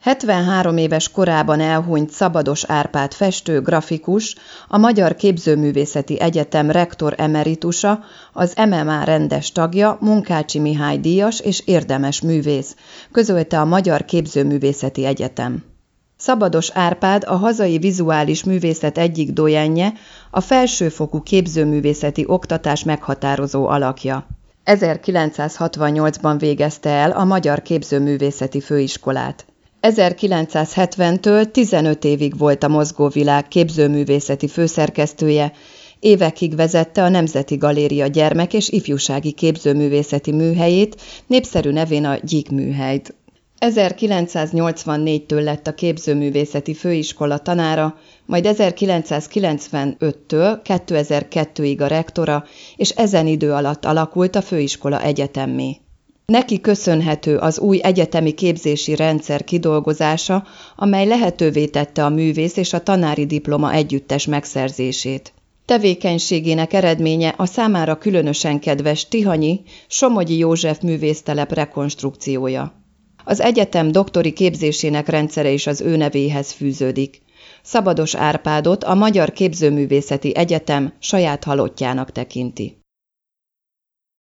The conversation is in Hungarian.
73 éves korában elhunyt Szabados Árpád festő, grafikus, a Magyar Képzőművészeti Egyetem rektor emeritusa, az MMA rendes tagja, Munkácsi Mihály díjas és érdemes művész, közölte a Magyar Képzőművészeti Egyetem. Szabados Árpád a hazai vizuális művészet egyik dojenje, a felsőfokú képzőművészeti oktatás meghatározó alakja. 1968-ban végezte el a Magyar Képzőművészeti Főiskolát. 1970-től 15 évig volt a Mozgóvilág képzőművészeti főszerkesztője, évekig vezette a Nemzeti Galéria gyermek- és ifjúsági képzőművészeti műhelyét, népszerű nevén a Gyík műhelyt. 1984-től lett a képzőművészeti főiskola tanára, majd 1995-től 2002-ig a rektora, és ezen idő alatt alakult a főiskola egyetemmé. Neki köszönhető az új egyetemi képzési rendszer kidolgozása, amely lehetővé tette a művész és a tanári diploma együttes megszerzését. Tevékenységének eredménye a számára különösen kedves tihanyi Somogyi József művésztelep rekonstrukciója. Az egyetem doktori képzésének rendszere is az ő nevéhez fűződik. Szabados Árpádot a Magyar Képzőművészeti Egyetem saját halottjának tekinti.